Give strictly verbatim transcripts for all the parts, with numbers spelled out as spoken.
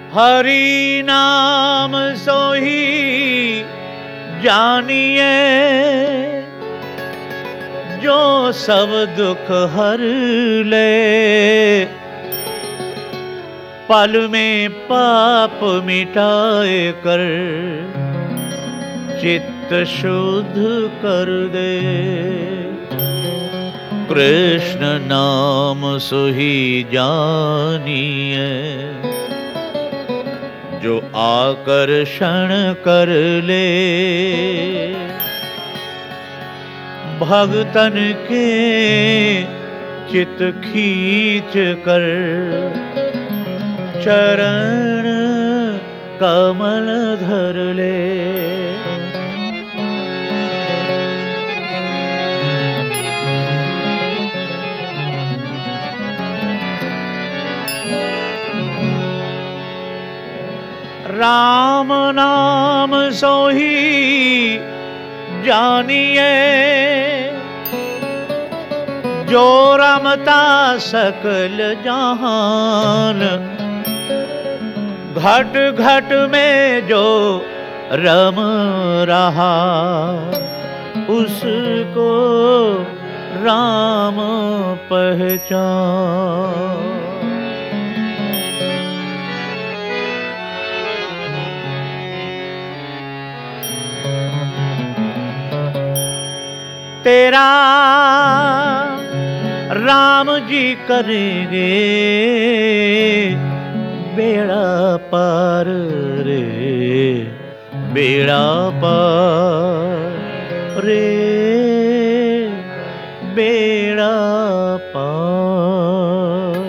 हरि नाम सोही जानिए, जो सब दुख हर ले। पल में पाप मिटाए कर चित्त शुद्ध कर दे। कृष्ण नाम सोही जानिए, जो आकर्षण कर ले। भगतन के चित खींच कर चरण कमल धर ले। राम नाम सोही जानिए, जो रमता सकल जहान। घट घट में जो रम रहा, उसको राम पहचान। तेरा राम जी करेंगे बेड़ा पार रे, बेड़ा पार रे, बेड़ा पार।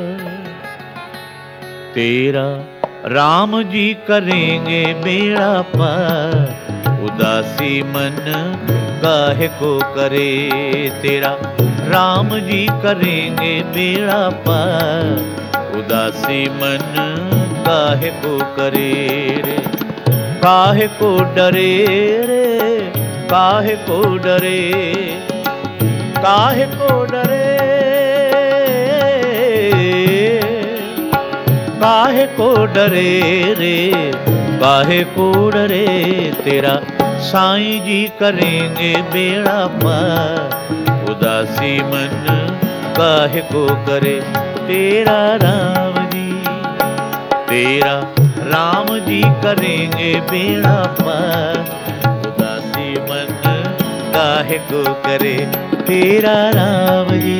तेरा राम जी करेंगे बेड़ा पार, उदासी मन काहे को करे। तेरा राम जी करेंगे बेड़ा पार, उदासी मन काहे को करे रे। काहे को डरे रे, काहे को डरे, काहे को डरे, काहे को डरे रे, काहे को डरे। तेरा साईं जी करेंगे बेड़ा पार, उदासी मन काहे को करे। तेरा राम जी, तेरा राम जी करेंगे बेड़ा पार, उदासी मन काहे को करे। तेरा राम जी।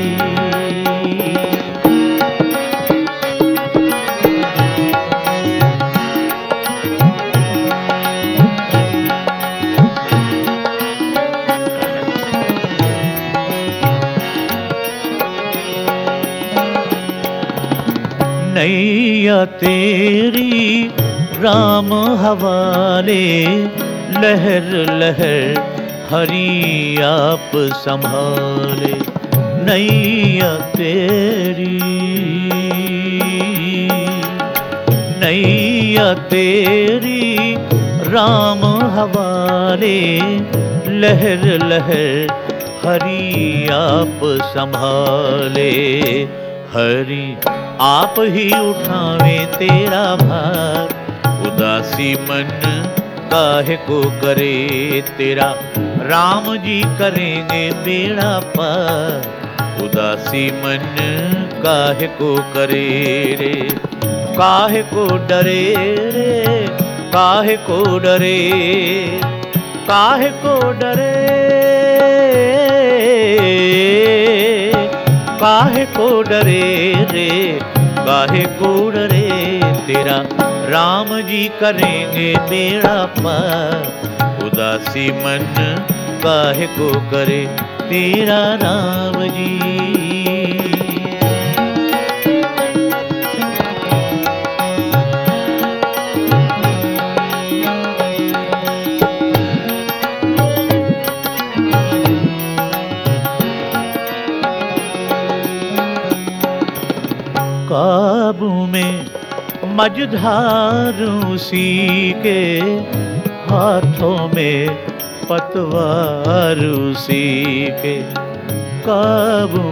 नैया तेरी राम हवाले, लहर लहर हरि आप संभाले। नैया तेरी, नैया तेरी राम हवाले, लहर लहर हरि आप संभाले। हरि आप ही उठावे तेरा भार, उदासी मन काहे को करे। तेरा राम जी करेंगे बेड़ा पार, उदासी मन काहे को करे रे। काहे को डरे रे, काहे को डरे, काहे को डरे, काहे को डरे रे, काहे को डरे। तेरा राम जी करेंगे बेड़ा पार, उदासी मन काहे को करे। तेरा राम जी। काबू में मझधार उसी के, हाथों में पतवार उसी के। काबू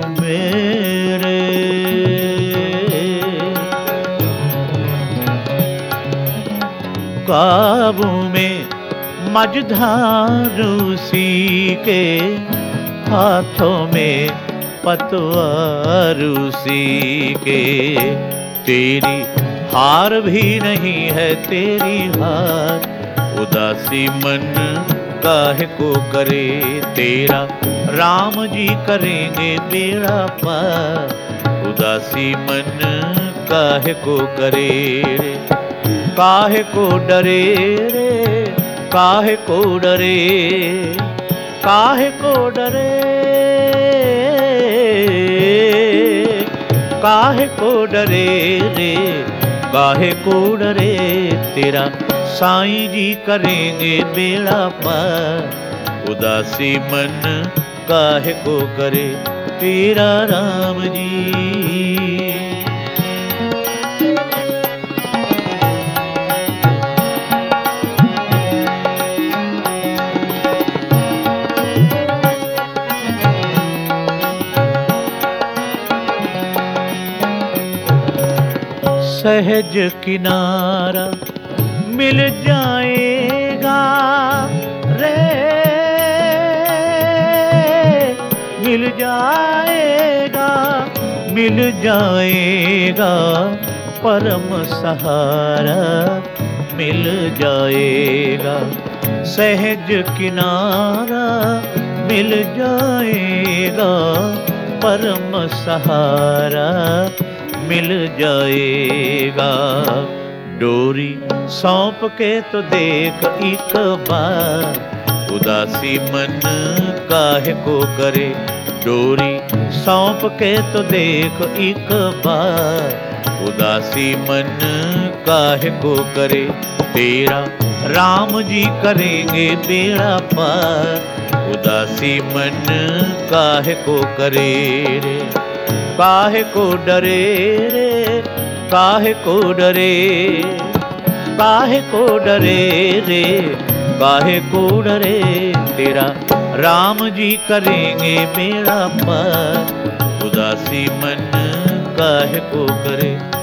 मेरे काबू में मझधारू सी के, हाथों में पतवारू सी के। तेरी हार भी नहीं है तेरी हार, उदासी मन काहे को करे। तेरा राम जी करेंगे बेड़ा पार, उदासी मन काहे को करे रे। काहे को डरे रे, काहे को डरे, काहे को डरे, काहे को डरे रे, काहे को डरे। तेरा साईं जी करेंगे बेड़ा पार, उदासी मन काहे को करे तेरा राम जी। सहज किनारा मिल जाएगा रे, मिल जाएगा, मिल जाएगा परम सहारा मिल जाएगा। सहज किनारा मिल जाएगा, परम सहारा मिल जाएगा। डोरी सौंप के तो देख एक बार, उदासी मन काहे को करे। डोरी सौंप के तो देख एक बार, उदासी मन काहे को करे। तेरा राम जी करेंगे बेड़ा पार, उदासी मन काहे को करे रे। काहे को डरे रे, काहे को डरे, काहे को डरे रे, काहे को डरे। तेरा राम जी करेंगे बेड़ा पार, उदासी मन काहे को करे।